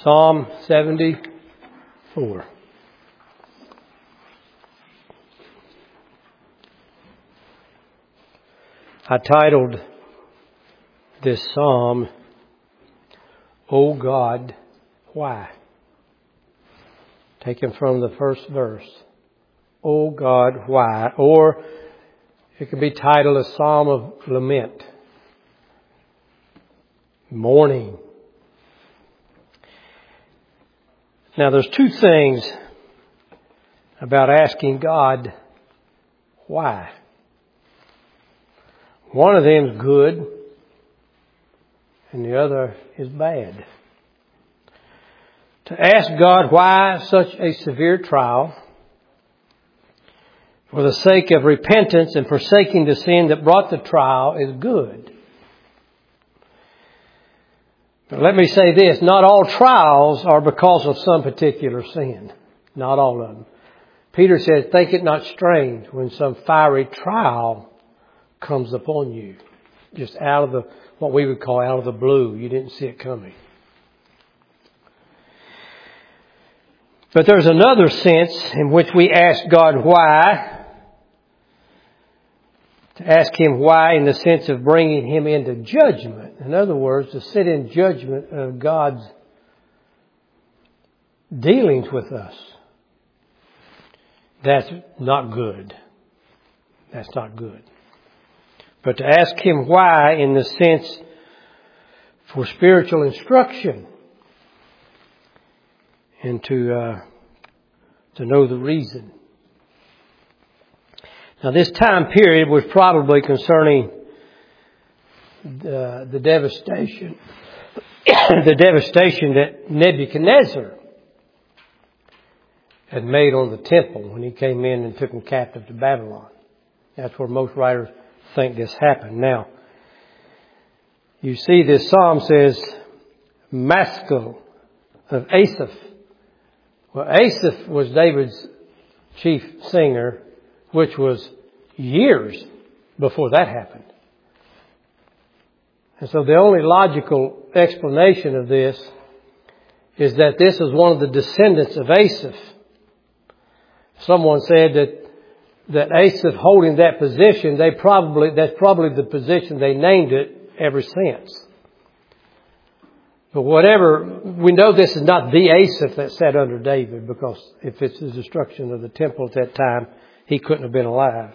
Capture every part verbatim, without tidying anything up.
Psalm seventy-four. I titled this psalm, O God, Why? Taken from the first verse. O God, why? Or it could be titled a psalm of lament. Mourning. Now there's two things about asking God why. One of them is good and the other is bad. To ask God why such a severe trial for the sake of repentance and forsaking the sin that brought the trial is good. But let me say this, not all trials are because of some particular sin. Not all of them. Peter says, think it not strange when some fiery trial comes upon you. Just out of the, what we would call out of the blue. You didn't see it coming. But there's another sense in which we ask God why. To ask Him why in the sense of bringing Him into judgment. In other words, to sit in judgment of God's dealings with us. That's not good. That's not good. But to ask Him why in the sense for spiritual instruction. And to, uh, to know the reason. Now this time period was probably concerning the, the devastation, the devastation that Nebuchadnezzar had made on the temple when he came in and took them captive to Babylon. That's where most writers think this happened. Now, you see this psalm says, Maskil of Asaph. Well, Asaph was David's chief singer, which was years before that happened. And so the only logical explanation of this is that this is one of the descendants of Asaph. Someone said that that Asaph holding that position, they probably that's probably the position they named it ever since. But whatever, we know this is not the Asaph that sat under David, because if it's the destruction of the temple at that time, he couldn't have been alive.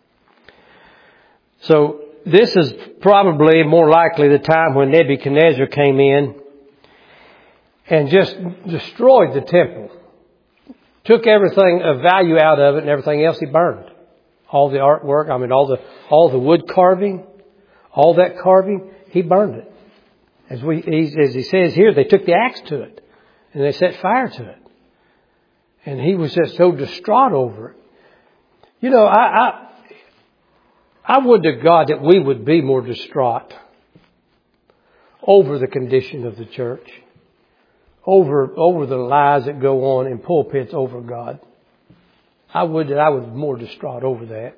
So this is probably more likely the time when Nebuchadnezzar came in and just destroyed the temple. Took everything of value out of it and everything else he burned. All the artwork, I mean all the all the wood carving, all that carving, he burned it. As we as he says here, they took the axe to it and they set fire to it. And he was just so distraught over it. You know, I, I, I would to God that we would be more distraught over the condition of the church, over, over the lies that go on in pulpits over God. I would that I was more distraught over that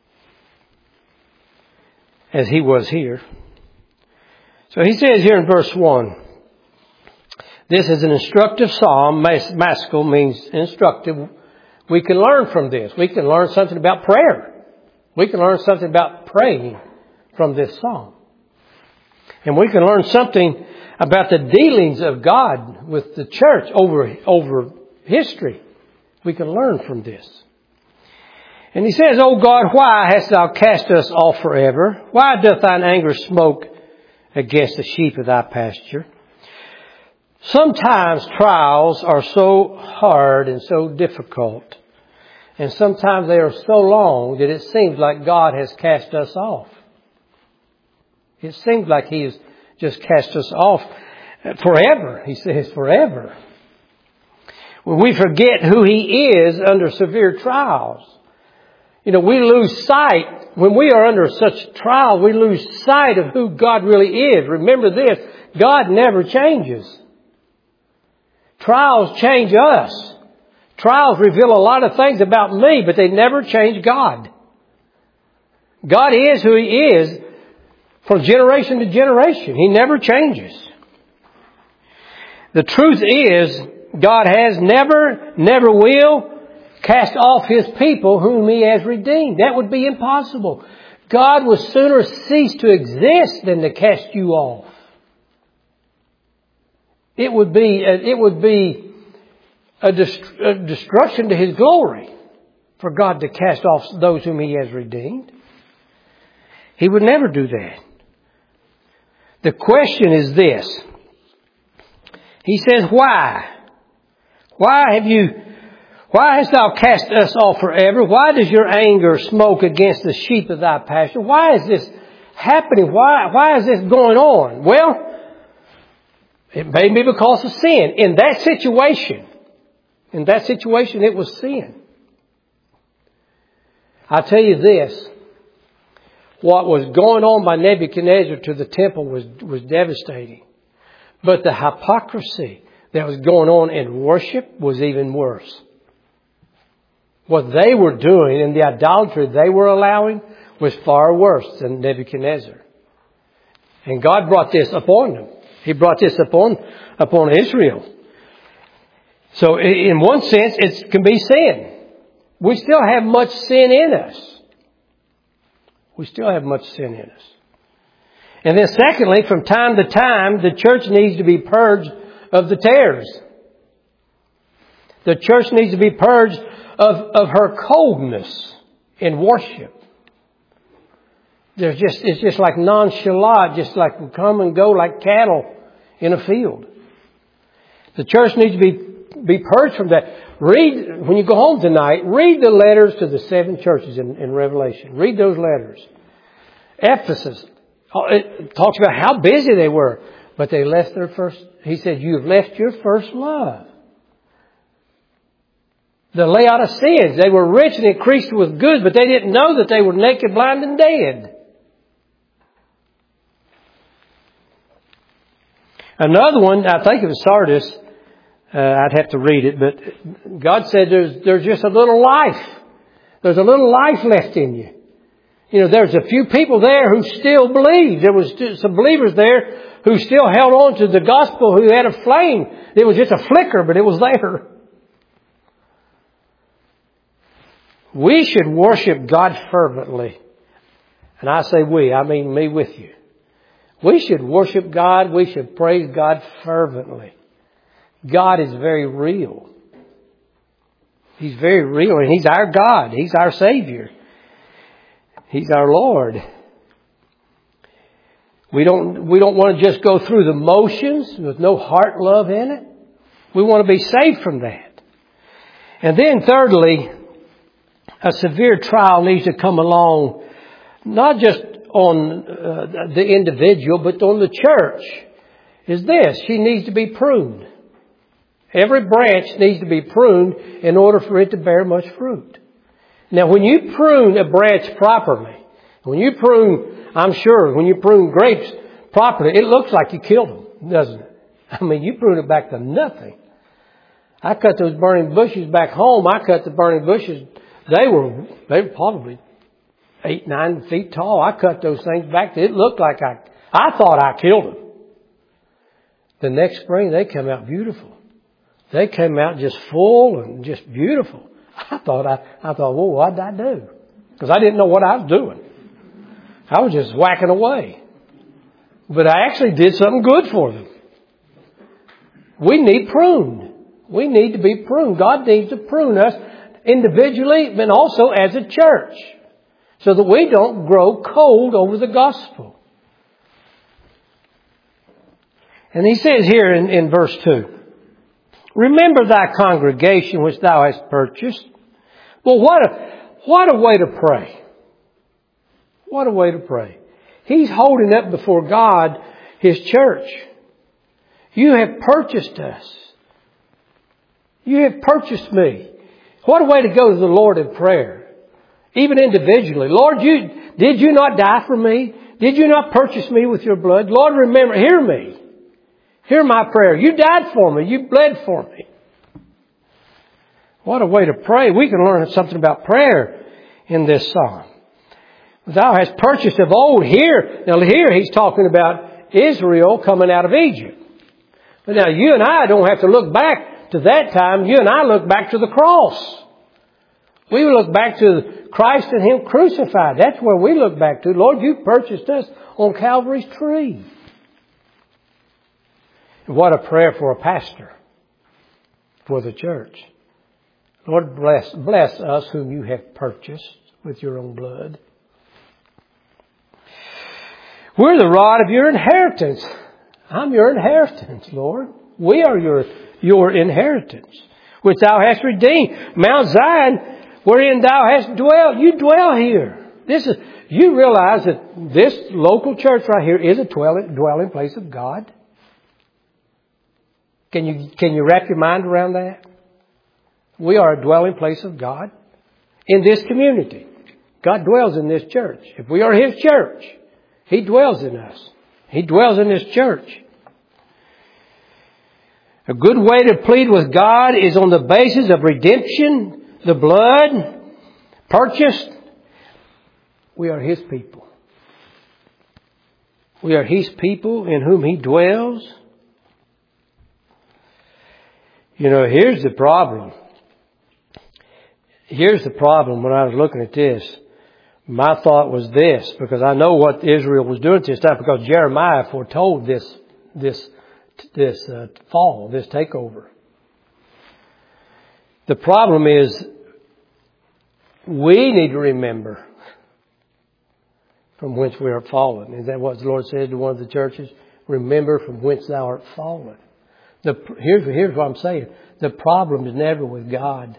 as he was here. So he says here in verse one, this is an instructive psalm. Maskil means instructive. We can learn from this. We can learn something about prayer. We can learn something about praying from this psalm. And we can learn something about the dealings of God with the church over, over history. We can learn from this. And he says, O God, why hast thou cast us off forever? Why doth thine anger smoke against the sheep of thy pasture? Sometimes trials are so hard and so difficult, and sometimes they are so long that it seems like God has cast us off. It seems like He has just cast us off forever. He says forever. When we forget who He is under severe trials. You know, we lose sight. When we are under such trial, we lose sight of who God really is. Remember this, God never changes. Trials change us. Trials reveal a lot of things about me, but they never change God. God is who He is from generation to generation. He never changes. The truth is, God has never, never will cast off His people whom He has redeemed. That would be impossible. God will sooner cease to exist than to cast you off. It would be, it would be a, dest- a destruction to His glory for God to cast off those whom He has redeemed. He would never do that. The question is this. He says, why? Why have you, why hast thou cast us off forever? Why does your anger smoke against the sheep of thy pasture? Why is this happening? Why, why is this going on? Well, it may be because of sin. In that situation, in that situation, it was sin. I'll tell you this. What was going on by Nebuchadnezzar to the temple was, was devastating. But the hypocrisy that was going on in worship was even worse. What they were doing and the idolatry they were allowing was far worse than Nebuchadnezzar. And God brought this upon them. He brought this upon, upon Israel. So in one sense, it can be sin. We still have much sin in us. We still have much sin in us. And then secondly, from time to time, the church needs to be purged of the tares. The church needs to be purged of, of her coldness in worship. There's just, it's just like nonchalant, just like we come and go like cattle in a field. The church needs to be, be purged from that. Read, when you go home tonight, read the letters to the seven churches in, in Revelation. Read those letters. Ephesus, it talks about how busy they were, but they left their first, he said, you have left your first love. The Laodiceans, they were rich and increased with goods, but they didn't know that they were naked, blind, and dead. Another one, I think it was Sardis. Uh, I'd have to read it, but God said there's, there's just a little life. There's a little life left in you. You know, there's a few people there who still believe. There was some believers there who still held on to the gospel, who had a flame. It was just a flicker, but it was there. We should worship God fervently. And I say we, I mean me with you. We should worship God. We should praise God fervently. God is very real. He's very real, and He's our God. He's our Savior. He's our Lord. We don't, we don't want to just go through the motions with no heart love in it. We want to be saved from that. And then thirdly, a severe trial needs to come along, not just on uh, the individual, but on the church. Is this, she needs to be pruned. Every branch needs to be pruned in order for it to bear much fruit. Now, when you prune a branch properly, when you prune, I'm sure, when you prune grapes properly, it looks like you killed them, doesn't it? I mean, you prune it back to nothing. I cut those burning bushes back home. I cut the burning bushes. They were, they were probably eight, nine feet tall. I cut those things back. It looked like I, I thought I killed them. The next spring, they come out beautiful. They came out just full and just beautiful. I thought, I, I thought, well, what did I do? Because I didn't know what I was doing. I was just whacking away. But I actually did something good for them. We need pruned. We need to be pruned. God needs to prune us individually, but also as a church, so that we don't grow cold over the gospel. And he says here in, in verse two, remember thy congregation which thou hast purchased. Well, what a, what a way to pray. What a way to pray. He's holding up before God His church. You have purchased us. You have purchased me. What a way to go to the Lord in prayer. Even individually. Lord, you, did you not die for me? Did you not purchase me with your blood? Lord, remember, hear me. Hear my prayer. You died for me. You bled for me. What a way to pray. We can learn something about prayer in this psalm. Thou hast purchased of old. Here, now here he's talking about Israel coming out of Egypt. But now you and I don't have to look back to that time. You and I look back to the cross. We look back to Christ and Him crucified. That's where we look back to. Lord, you purchased us on Calvary's tree. What a prayer for a pastor, for the church. Lord, bless, bless us whom you have purchased with your own blood. We're the rod of your inheritance. I'm your inheritance, Lord. We are your, your inheritance, which thou hast redeemed. Mount Zion, wherein thou hast dwelt. You dwell here. This is, you realize that this local church right here is a dwelling, dwelling place of God? Can you, can you wrap your mind around that? We are a dwelling place of God in this community. God dwells in this church. If we are His church, He dwells in us. He dwells in this church. A good way to plead with God is on the basis of redemption, the blood, purchased. We are His people. We are His people in whom He dwells. You know, here's the problem. Here's the problem when I was looking at this. My thought was this, because I know what Israel was doing at this time, because Jeremiah foretold this, this, this uh, fall, this takeover. The problem is, we need to remember from whence we are fallen. Is that what the Lord said to one of the churches? Remember from whence thou art fallen. The, here's, here's what I'm saying. The problem is never with God.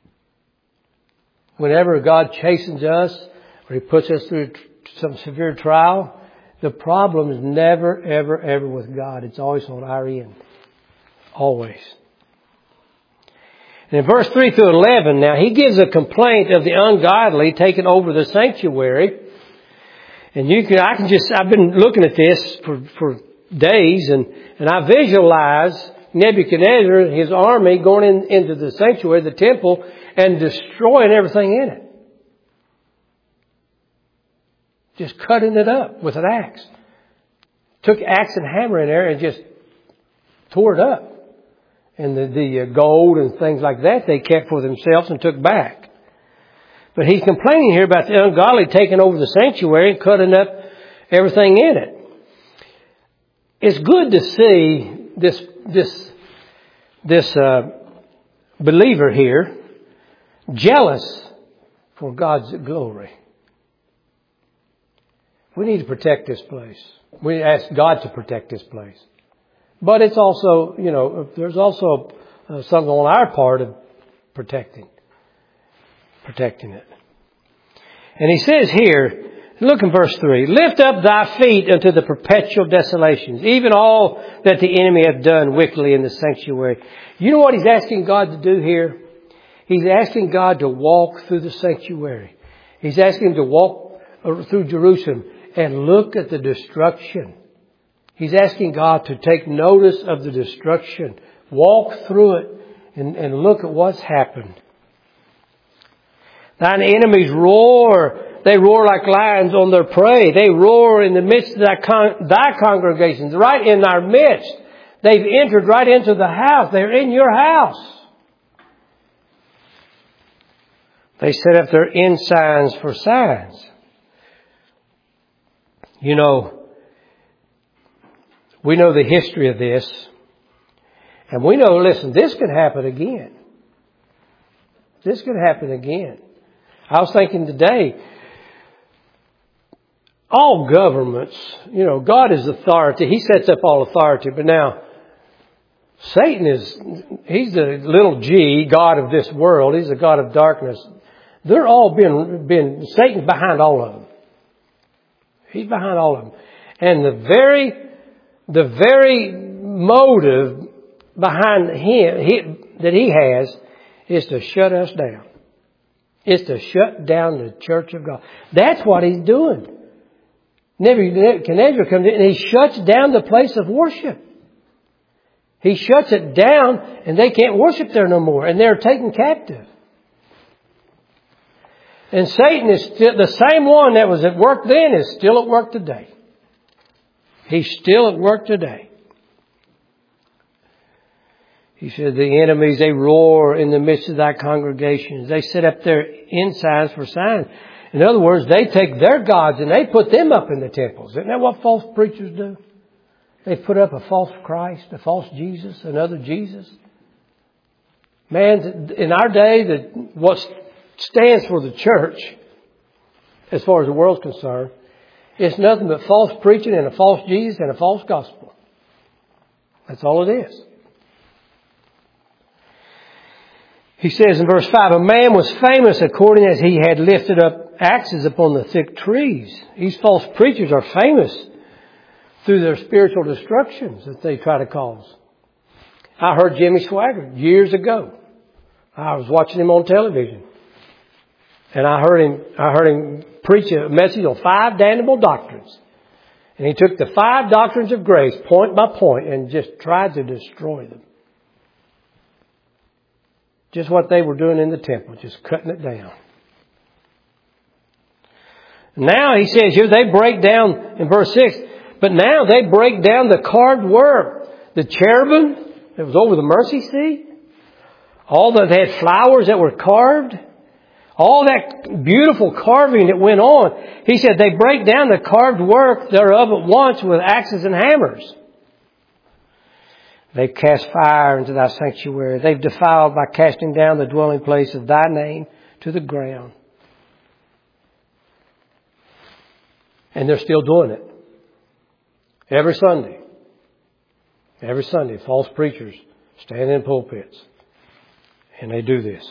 Whenever God chastens us, or He puts us through some severe trial, the problem is never, ever, ever with God. It's always on our end. Always. And in verse three through eleven, now He gives a complaint of the ungodly taking over the sanctuary. And you can, I can just, I've been looking at this for, for days, and, and I visualize Nebuchadnezzar, his army, going in, into the sanctuary, the temple, and destroying everything in it. Just cutting it up with an axe. Took axe and hammer in there and just tore it up. And the, the gold and things like that they kept for themselves and took back. But he's complaining here about the ungodly taking over the sanctuary and cutting up everything in it. It's good to see this this this uh, believer here jealous for God's glory. We need to protect this place. We ask God to protect this place. But it's also, you know, there's also uh, something on our part of protecting, protecting it. And he says here, look in verse three, lift up thy feet unto the perpetual desolations, even all that the enemy hath done wickedly in the sanctuary. You know what he's asking God to do here? He's asking God to walk through the sanctuary. He's asking him to walk through Jerusalem and look at the destruction. He's asking God to take notice of the destruction. Walk through it and, and look at what's happened. Thine enemies roar. They roar like lions on their prey. They roar in the midst of thy, con- thy congregations, right in our midst. They've entered right into the house. They're in your house. They set up their ensigns for signs. You know, we know the history of this. And we know, listen, this could happen again. This could happen again. I was thinking today, all governments, you know, God is authority. He sets up all authority. But now, Satan is, he's the little g, God of this world. He's the God of darkness. They're all being, being, Satan's behind all of them. He's behind all of them. And the very, the very motive behind him, he, that he has is to shut us down. It's to shut down the church of God. That's what he's doing. Nebuchadnezzar comes in and he shuts down the place of worship. He shuts it down and they can't worship there no more. And they're taken captive. And Satan is still, the same one that was at work then is still at work today. He's still at work today. He said, the enemies, they roar in the midst of thy congregations. They set up their ensigns for signs. In other words, they take their gods and they put them up in the temples. Isn't that what false preachers do? They put up a false Christ, a false Jesus, another Jesus. Man, in our day, that what stands for the church, as far as the world's concerned, it's nothing but false preaching and a false Jesus and a false gospel. That's all it is. He says in verse five, a man was famous according as he had lifted up axes upon the thick trees. These false preachers are famous through their spiritual destructions that they try to cause. I heard Jimmy Swaggart years ago. I was watching him on television. And I heard him, I heard him preach a message on five damnable doctrines. And he took the five doctrines of grace point by point and just tried to destroy them. Just what they were doing in the temple, just cutting it down. Now he says here they break down in verse six, but now they break down the carved work. The cherubim that was over the mercy seat. All that they had flowers that were carved. All that beautiful carving that went on. He said they break down the carved work thereof at once with axes and hammers. They've cast fire into thy sanctuary. They've defiled by casting down the dwelling place of thy name to the ground. And they're still doing it. Every Sunday. Every Sunday, false preachers stand in pulpits. And they do this.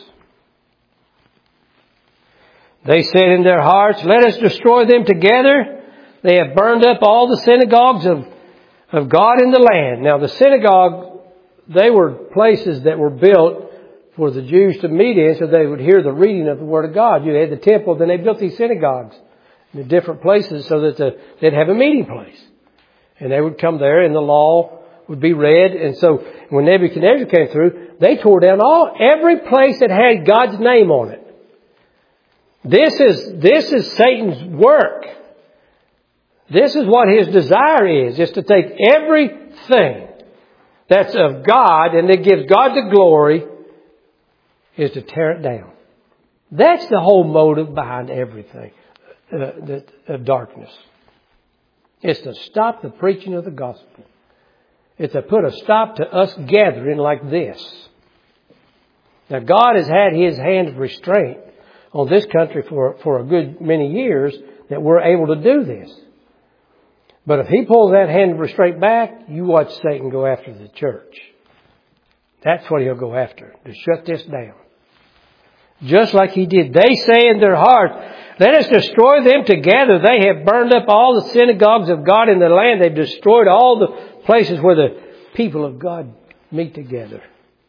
They said in their hearts, let us destroy them together. They have burned up all the synagogues of of God in the land. Now the synagogue, they were places that were built for the Jews to meet in so they would hear the reading of the Word of God. You had the temple, then they built these synagogues in the different places so that the, they'd have a meeting place. And they would come there and the law would be read. And so when Nebuchadnezzar came through, they tore down all, every place that had God's name on it. This is, this is Satan's work. This is what his desire is, is to take everything that's of God and that gives God the glory is to tear it down. That's the whole motive behind everything uh, of darkness. It's to stop the preaching of the gospel. It's to put a stop to us gathering like this. Now God has had His hand of restraint on this country for, for a good many years that we're able to do this. But if He pulls that hand of restraint back, you watch Satan go after the church. That's what he'll go after, to shut this down. Just like he did. They say in their heart, let us destroy them together. They have burned up all the synagogues of God in the land. They've destroyed all the places where the people of God meet together.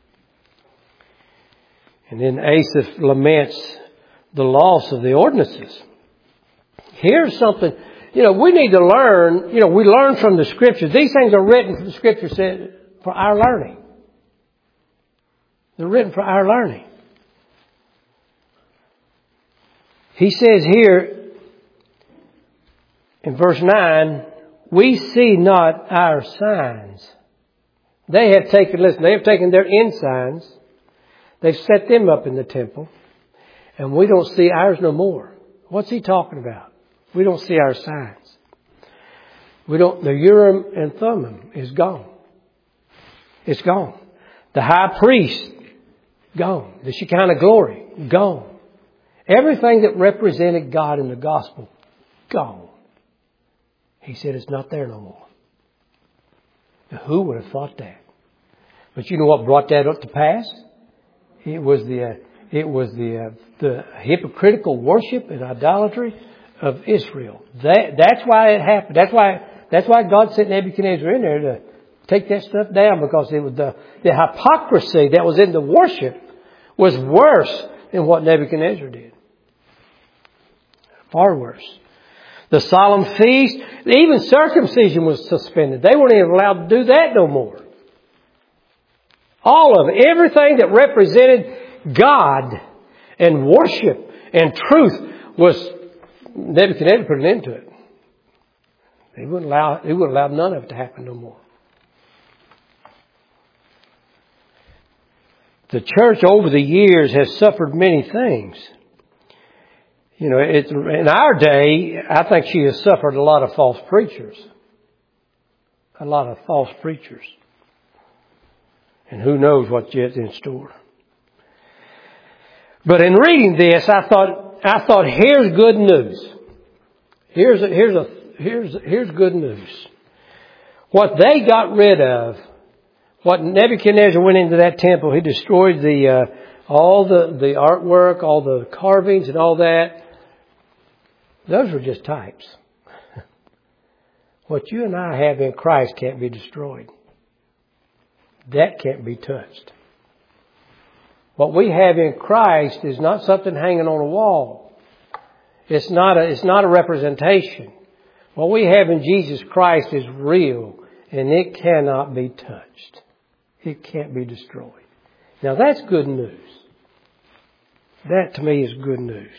And then Asaph laments the loss of the ordinances. Here's something... You know, we need to learn, you know, we learn from the Scriptures. These things are written, the Scripture said, for our learning. They're written for our learning. He says here in verse nine, we see not our signs. They have taken, listen, they have taken their ensigns. They've set them up in the temple. And we don't see ours no more. What's he talking about? We don't see our signs. We don't, the Urim and Thummim is gone. It's gone. The high priest, gone. The Shekinah glory, gone. Everything that represented God in the gospel, gone. He said it's not there no more. Now, who would have thought that? But you know what brought that up to pass? It was the, uh, it was the, uh, the hypocritical worship and idolatry of Israel. That, that's why it happened. That's why, that's why God sent Nebuchadnezzar in there to take that stuff down, because it was the, the hypocrisy that was in the worship was worse than what Nebuchadnezzar did. Far worse. The solemn feast, even circumcision was suspended. They weren't even allowed to do that no more. All of it. Everything that represented God and worship and truth was, Nebuchadnezzar put an end to it. He wouldn't allow, he wouldn't allow none of it to happen no more. the church over the years has suffered many things. You know, it, in our day, I think she has suffered a lot of false preachers. A lot of false preachers. And who knows what's yet in store. But in reading this, I thought, I thought, here's good news. Here's a, here's a, here's, here's good news. What they got rid of, what Nebuchadnezzar went into that temple, he destroyed the, uh, all the, the artwork, all the carvings and all that. Those were just types. What you and I have in Christ can't be destroyed. That can't be touched. What we have in Christ is not something hanging on a wall. It's not a, it's not a representation. What we have in Jesus Christ is real, and it cannot be touched. It can't be destroyed. Now that's good news. That to me is good news.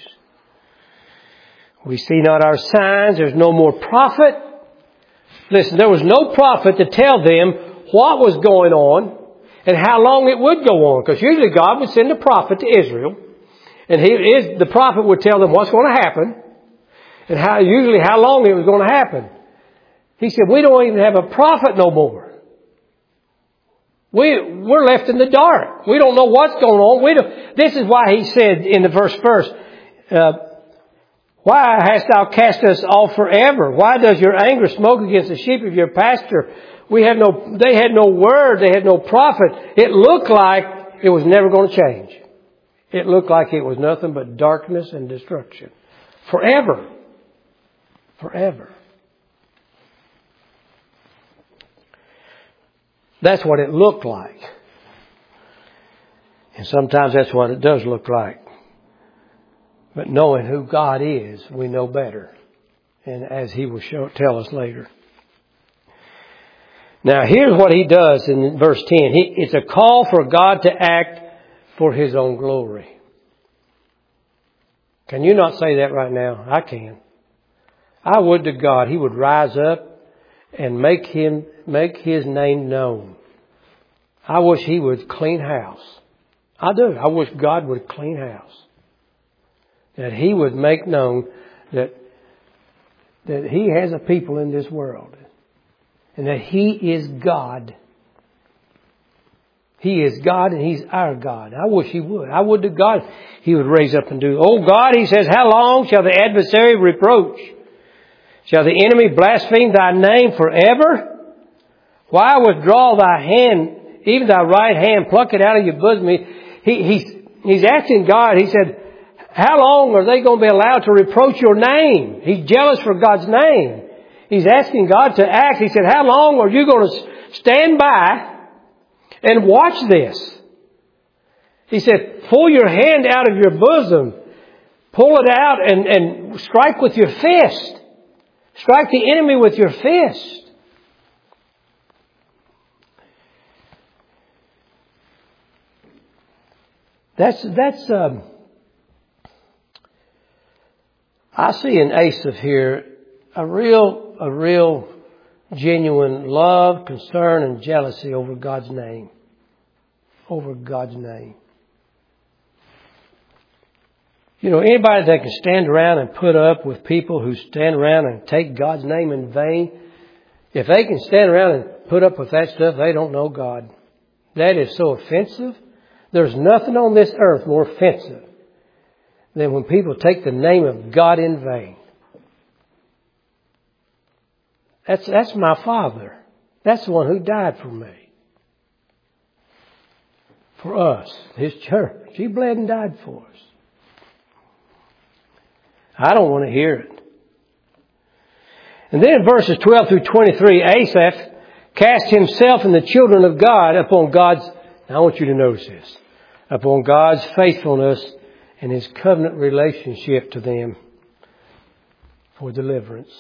We see not our signs. There's no more prophet. Listen, there was no prophet to tell them what was going on and how long it would go on. Because usually God would send a prophet to Israel, and he is the prophet would tell them what's going to happen and how usually how long it was going to happen. He said, we don't even have a prophet no more. We, we're left in the dark. We don't know what's going on. We don't, this is why he said in the verse first, uh, why hast thou cast us off forever? Why does your anger smoke against the sheep of your pasture? We had no, they had no word. They had no prophet. It looked like it was never going to change. It looked like it was nothing but darkness and destruction. Forever. Forever. That's what it looked like. And sometimes that's what it does look like. But knowing who God is, we know better. And as He will show, tell us later. Now here's what He does in verse ten. He, it's a call for God to act for His own glory. Can you not say that right now? I can. I would to God He would rise up and make him make His name known. I wish He would clean house. I do. I wish God would clean house. That He would make known that that He has a people in this world. And that He is God. He is God and He's our God. I wish He would. I would to God He would raise up and do. Oh God, He says, how long shall the adversary reproach? Shall the enemy blaspheme Thy name forever? Why withdraw Thy hand, even Thy right hand, pluck it out of your bosom? He, he, he's, he's asking God, He said, how long are they going to be allowed to reproach Your name? He's jealous for God's name. He's asking God to act. He said, how long are you going to stand by and watch this? He said, pull your hand out of your bosom. Pull it out and, and strike with your fist. Strike the enemy with your fist. That's, that's, um, I see in Asaph here a real, a real genuine love, concern, and jealousy over God's name. Over God's name. You know, anybody that can stand around and put up with people who stand around and take God's name in vain, if they can stand around and put up with that stuff, they don't know God. That is so offensive. There's nothing on this earth more offensive than when people take the name of God in vain. That's, that's my Father. That's the one who died for me. For us, His church. He bled and died for us. I don't want to hear it. And then in verses twelve through twenty-three, Asaph cast himself and the children of God upon God's, now I want you to notice this, upon God's faithfulness and His covenant relationship to them for deliverance.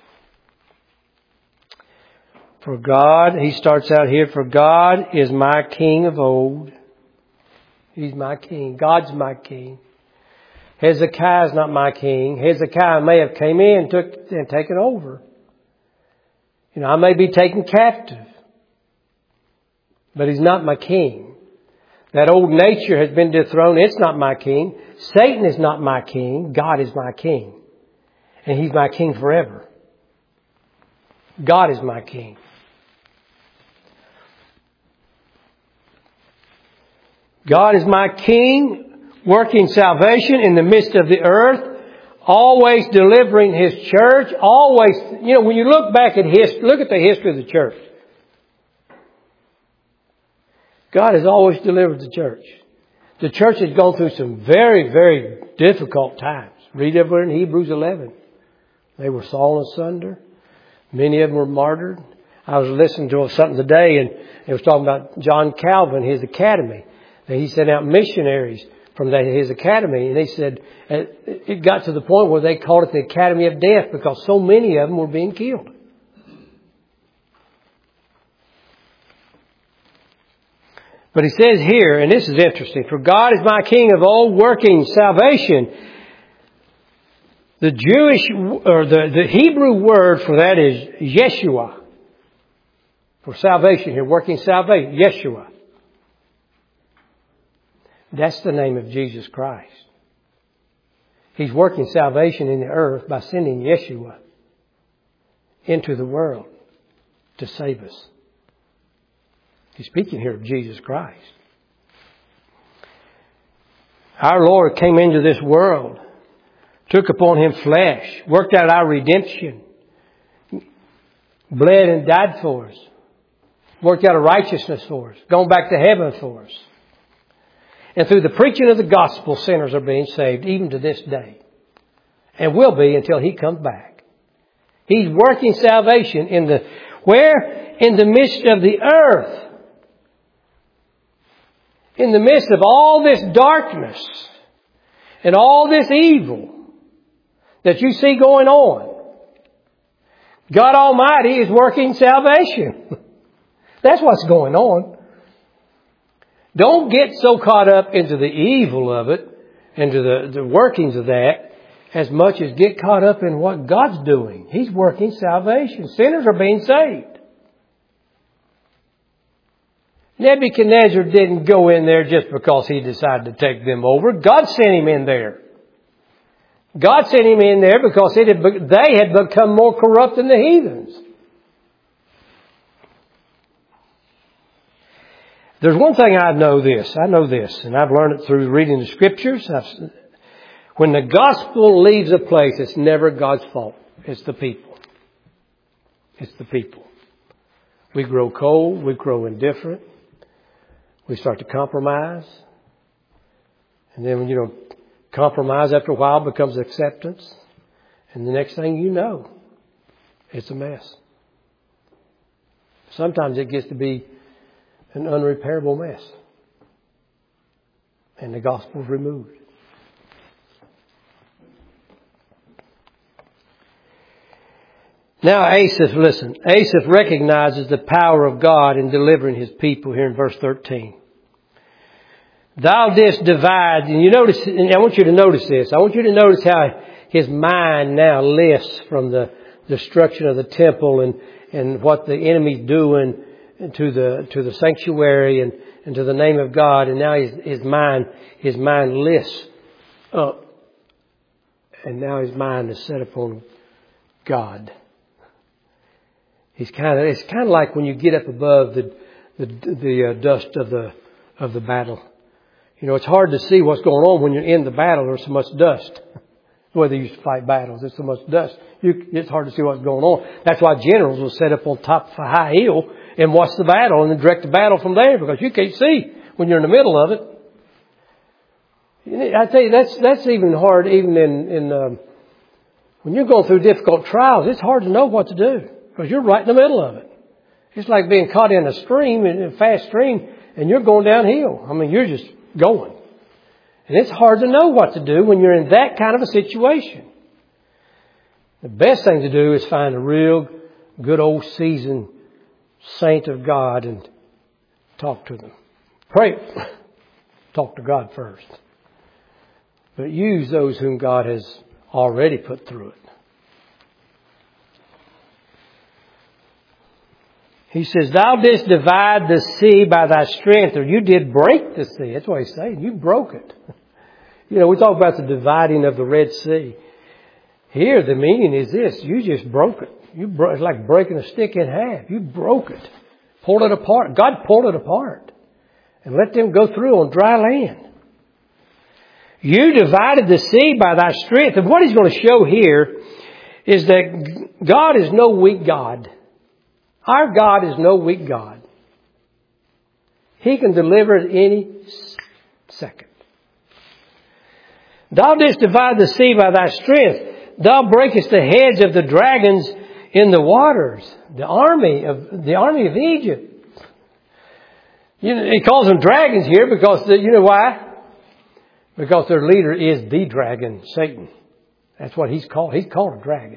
For God, he starts out here, for God is my King of old. He's my King. God's my King. Hezekiah is not my king. Hezekiah may have came in and took and taken over. You know, I may be taken captive. But he's not my king. That old nature has been dethroned. It's not my king. Satan is not my king. God is my king. And He's my king forever. God is my king. God is my king, working salvation in the midst of the earth, always delivering His church, always, you know, when you look back at history, look at the history of the church. God has always delivered the church. The church has gone through some very, very difficult times. Read over in Hebrews eleven. They were sawn asunder. Many of them were martyred. I was listening to something today, and it was talking about John Calvin, his academy. And he sent out missionaries from that, his academy. And they said it got to the point where they called it the Academy of Death because so many of them were being killed. But he says here, and this is interesting, for God is my king of old, working salvation. The Jewish, or the, the Hebrew word for that is Yeshua. For salvation here, working salvation, Yeshua. That's the name of Jesus Christ. He's working salvation in the earth by sending Yeshua into the world to save us. He's speaking here of Jesus Christ. Our Lord came into this world, took upon Him flesh, worked out our redemption, bled and died for us, worked out a righteousness for us, gone back to heaven for us. And through the preaching of the gospel, sinners are being saved even to this day. And will be until He comes back. He's working salvation in the, where? In the midst of the earth. In the midst of all this darkness and all this evil that you see going on, God Almighty is working salvation. That's what's going on. Don't get so caught up into the evil of it, into the, the workings of that, as much as get caught up in what God's doing. He's working salvation. Sinners are being saved. Nebuchadnezzar didn't go in there just because he decided to take them over. God sent him in there. God sent him in there because it had, they had become more corrupt than the heathens. There's one thing I know this. I know this, and I've learned it through reading the Scriptures. I've, when the gospel leaves a place, it's never God's fault. It's the people. It's the people. We grow cold. We grow indifferent. We start to compromise. And then, you know, compromise after a while becomes acceptance. And the next thing you know, it's a mess. Sometimes it gets to be an unrepairable mess. And the gospel is removed. Now Asaph, listen. Asaph recognizes the power of God in delivering His people here in verse thirteen. Thou didst divide, and you notice, and I want you to notice this. I want you to notice how his mind now lifts from the destruction of the temple and, and what the enemy's doing to the to the sanctuary and, and to the name of God. And now his, his mind his mind lifts up, and now his mind is set upon God. He's kind of, it's kind of like when you get up above the, the, the uh, dust of the, of the battle. You know, it's hard to see what's going on when you're in the battle. There's so much dust. The way they used to fight battles, there's so much dust. You, it's hard to see what's going on. That's why generals will set up on top of a high hill and watch the battle and then direct the battle from there because you can't see when you're in the middle of it. I tell you, that's, that's even hard even in, in, um, when you're going through difficult trials, it's hard to know what to do. Because you're right in the middle of it. It's like being caught in a stream, in a fast stream, and you're going downhill. I mean, you're just going. And it's hard to know what to do when you're in that kind of a situation. The best thing to do is find a real good old seasoned saint of God and talk to them. Pray. Talk to God first. But use those whom God has already put through it. He says, thou didst divide the sea by thy strength, or you did break the sea. That's what he's saying. You broke it. You know, we talk about the dividing of the Red Sea. Here, the meaning is this. You just broke it. You bro- it's like breaking a stick in half. You broke it. Pulled it apart. God pulled it apart. And let them go through on dry land. You divided the sea by thy strength. And what he's going to show here is that God is no weak God. Our God is no weak God. He can deliver at any second. Thou didst divide the sea by thy strength. Thou breakest the heads of the dragons in the waters. The army of the army of Egypt. You know, he calls them dragons here because the, you know why? Because their leader is the dragon, Satan. That's what he's called. He's called a dragon.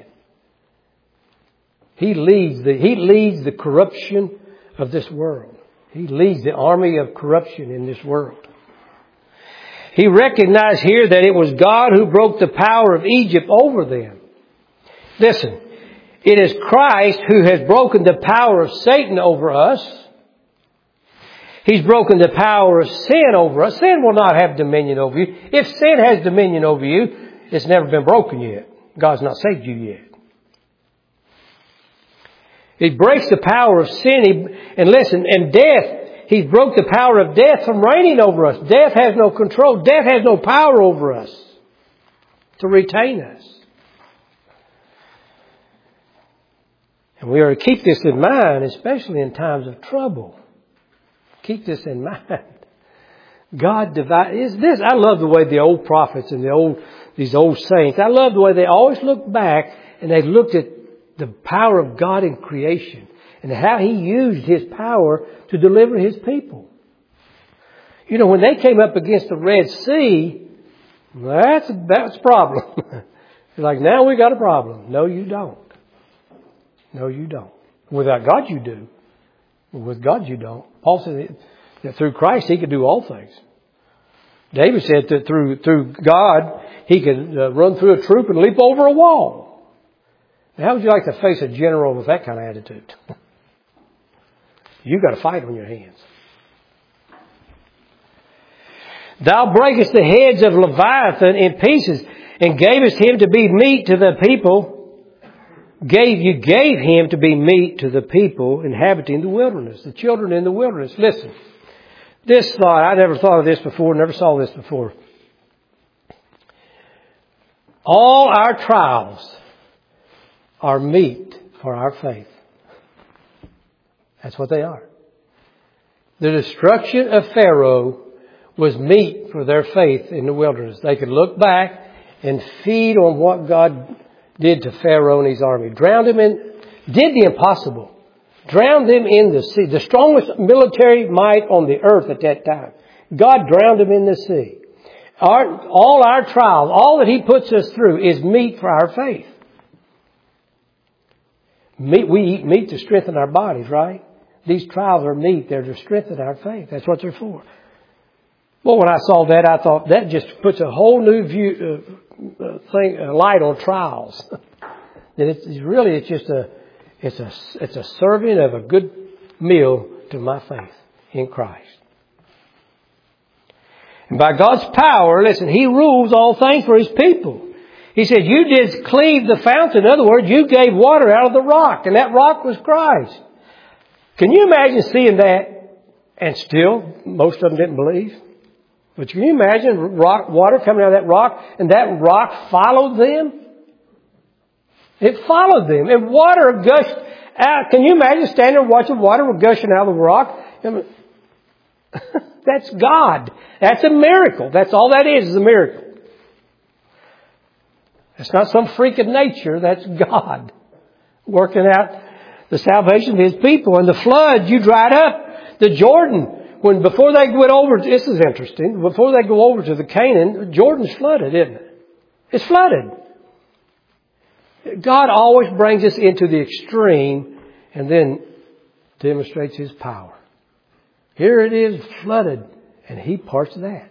He leads the he leads the corruption of this world. He leads the army of corruption in this world. He recognized here that it was God who broke the power of Egypt over them. Listen, it is Christ who has broken the power of Satan over us. He's broken the power of sin over us. Sin will not have dominion over you. If sin has dominion over you, it's never been broken yet. God's not saved you yet. He breaks the power of sin. He, and listen, and death. He broke the power of death from reigning over us. Death has no control. Death has no power over us to retain us. And we are to keep this in mind, especially in times of trouble. Keep this in mind. God divides. Is this? I love the way the old prophets and the old these old saints. I love the way they always look back and they looked at the power of God in creation and how He used His power to deliver His people. You know, when they came up against the Red Sea, that's that's a problem. It's like, now we got a problem. No, you don't. No, you don't. Without God, you do. With God, you don't. Paul said that through Christ, He could do all things. David said that through through God, he could uh, run through a troop and leap over a wall. Now, how would you like to face a general with that kind of attitude? You've got a fight on your hands. Thou breakest the heads of Leviathan in pieces and gavest him to be meat to the people. Gave you gave him to be meat to the people inhabiting the wilderness, the children in the wilderness. Listen, this thought, I never thought of this before, never saw this before. All our trials are meat for our faith. That's what they are. The destruction of Pharaoh was meat for their faith in the wilderness. They could look back and feed on what God did to Pharaoh and his army. Drowned him in, did the impossible. Drowned them in the sea. The strongest military might on the earth at that time. God drowned them in the sea. Our, all our trials, all that He puts us through is meat for our faith. Meat, we eat meat to strengthen our bodies, right? These trials are meat. They're to strengthen our faith. That's what they're for. Well, when I saw that, I thought that just puts a whole new view, uh, thing, uh, light on trials. And it's really, it's just a, it's a, it's a serving of a good meal to my faith in Christ. And by God's power, listen, He rules all things for His people. He said, you did cleave the fountain. In other words, you gave water out of the rock, and that rock was Christ. Can you imagine seeing that? And still, most of them didn't believe. But can you imagine rock, water coming out of that rock, and that rock followed them? It followed them. And water gushed out. Can you imagine standing there watching water gushing out of the rock? I mean, that's God. That's a miracle. That's all that is, is a miracle. It's not some freak of nature. That's God working out the salvation of His people. And the flood, you dried up the Jordan. When before they went over, this is interesting, before they go over to the Canaan, Jordan's flooded, isn't it? It's flooded. God always brings us into the extreme and then demonstrates His power. Here it is, flooded, and He parts that.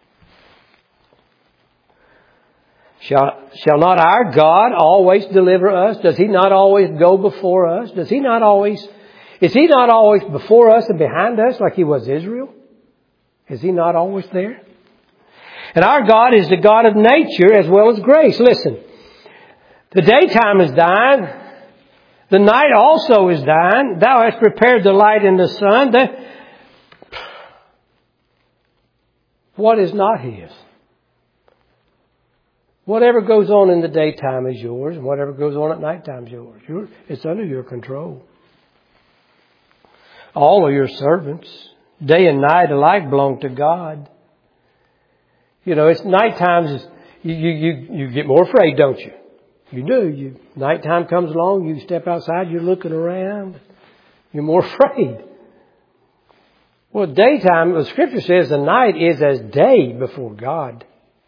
Shall, shall not our God always deliver us? Does He not always go before us? Does He not always Is He not always before us and behind us like He was Israel? Is He not always there? And our God is the God of nature as well as grace. Listen, the daytime is thine. The night also is thine. Thou hast prepared the light and the sun. The... What is not His? Whatever goes on in the daytime is yours, and whatever goes on at nighttime is yours. You're, it's under your control. All of your servants, day and night alike, belong to God. You know, it's night times, you, you, you, you get more afraid, don't you? You do. You, nighttime comes along, you step outside, you're looking around, you're more afraid. Well, daytime, the Scripture says the night is as day before God.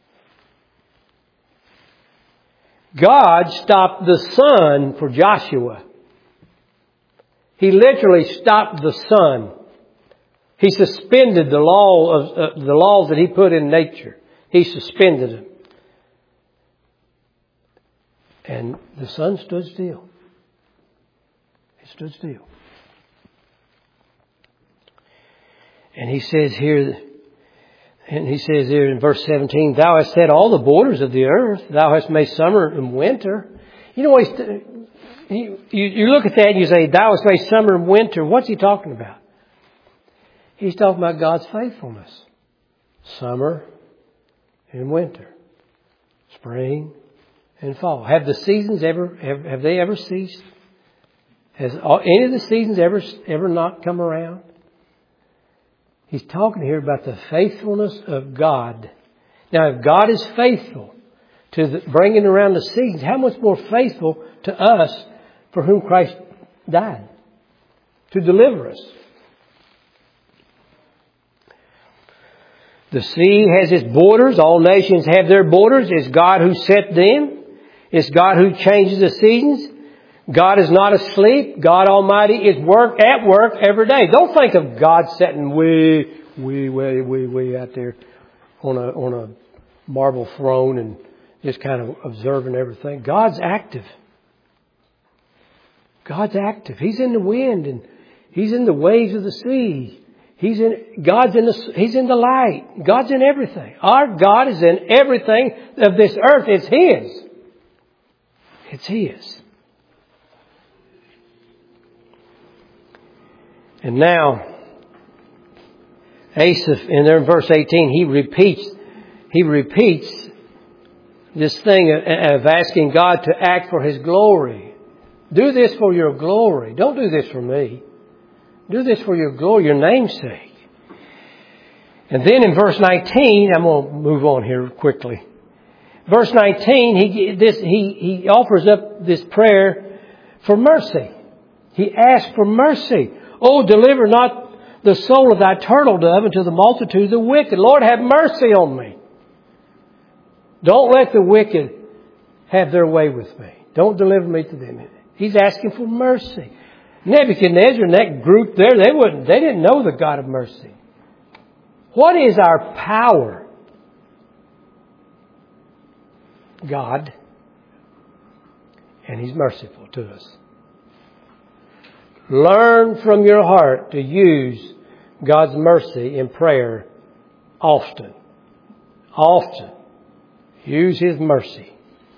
God stopped the sun for Joshua. He literally stopped the sun. He suspended the law of uh, the laws that He put in nature. He suspended them. And the sun stood still. It stood still. And He says here, and He says here in verse seventeen, Thou hast set all the borders of the earth. Thou hast made summer and winter. You know, you, you look at that and you say, Thou hast made summer and winter. What's He talking about? He's talking about God's faithfulness. Summer and winter. Spring and fall. Have the seasons ever, have, have they ever ceased? Has all, any of the seasons ever, ever not come around? He's talking here about the faithfulness of God. Now, if God is faithful to the, bringing around the seasons, how much more faithful to us for whom Christ died to deliver us? The sea has its borders. All nations have their borders. It's God who set them. It's God who changes the seasons. God is not asleep. God Almighty is work at work every day. Don't think of God sitting way, way, way, way, way out there on a on a marble throne and just kind of observing everything. God's active. God's active. He's in the wind and He's in the waves of the sea. He's in, God's in the, He's in the light. God's in everything. Our God is in everything of this earth. It's His. It's His. And now, Asaph, in there in verse eighteen, he repeats, he repeats this thing of asking God to act for His glory. Do this for your glory. Don't do this for me. Do this for your glory, your name's sake. And then in verse nineteen, I'm going to move on here quickly. Verse nineteen, he this he he offers up this prayer for mercy. He asks for mercy. Oh, deliver not the soul of thy turtle dove into the multitude of the wicked. Lord, have mercy on me. Don't let the wicked have their way with me. Don't deliver me to them. He's asking for mercy. Nebuchadnezzar and that group there, they wouldn't, they didn't know the God of mercy. What is our power? God. And He's merciful to us. Learn from your heart to use God's mercy in prayer often. Often. Use His mercy.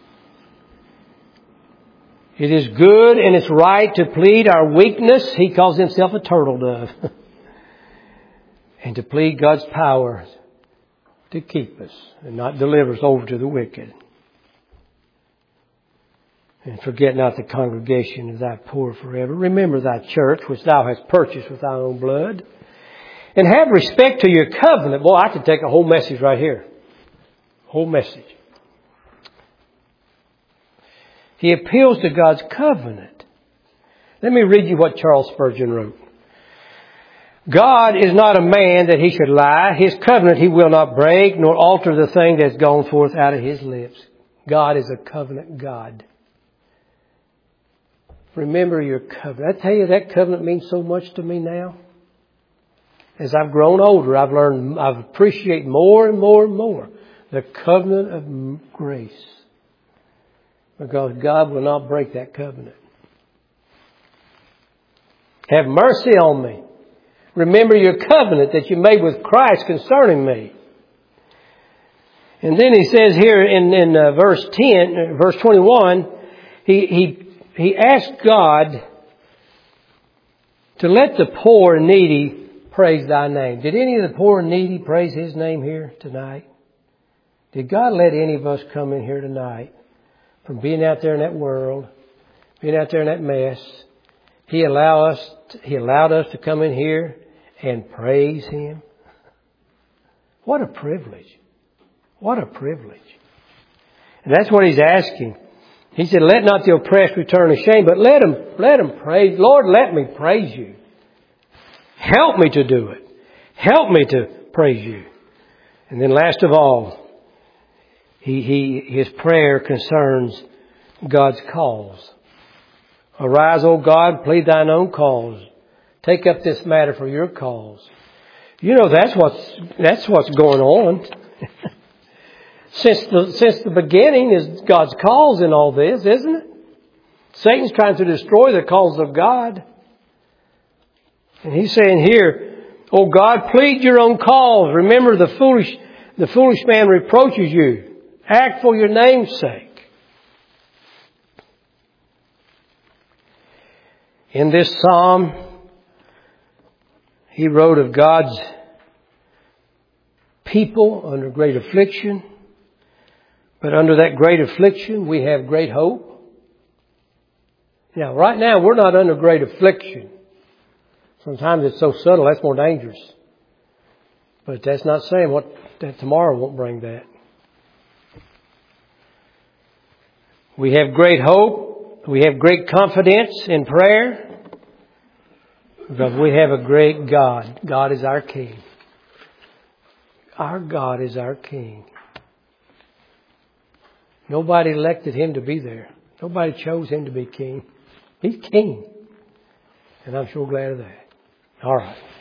It is good and it's right to plead our weakness. He calls Himself a turtle dove. And to plead God's power to keep us and not deliver us over to the wicked. And forget not the congregation of thy poor forever. Remember thy church, which thou hast purchased with thy own blood. And have respect to your covenant. Boy, I could take a whole message right here. Whole message. He appeals to God's covenant. Let me read you what Charles Spurgeon wrote. God is not a man that He should lie. His covenant He will not break, nor alter the thing that's gone forth out of His lips. God is a covenant God. Remember your covenant. I tell you, that covenant means so much to me now. As I've grown older, I've learned, I've appreciated more and more and more the covenant of grace. Because God will not break that covenant. Have mercy on me. Remember your covenant that you made with Christ concerning me. And then he says here in, in uh, verse ten, verse twenty-one, he, he, he asked God to let the poor and needy praise thy name. Did any of the poor and needy praise his name here tonight? Did God let any of us come in here tonight from being out there in that world, being out there in that mess? He allowed us, He allowed us to come in here and praise Him. What a privilege. What a privilege. And that's what He's asking. He said, let not the oppressed return ashamed, but let them, let them praise. Lord, let me praise you. Help me to do it. Help me to praise you. And then last of all, he, he, his prayer concerns God's cause. Arise, O God, plead thine own cause. Take up this matter for your cause. You know, that's what's, that's what's going on. Since the, since the beginning is God's cause in all this, isn't it? Satan's trying to destroy the cause of God. And he's saying here, "O God, plead your own cause. Remember the foolish, the foolish man reproaches you. Act for your name's sake." In this psalm, he wrote of God's people under great affliction. But under that great affliction, we have great hope. Now, right now, we're not under great affliction. Sometimes it's so subtle, that's more dangerous. But that's not saying what that tomorrow won't bring that. We have great hope. We have great confidence in prayer. Because we have a great God. God is our King. Our God is our King. Nobody elected Him to be there. Nobody chose Him to be King. He's King. And I'm sure glad of that. All right.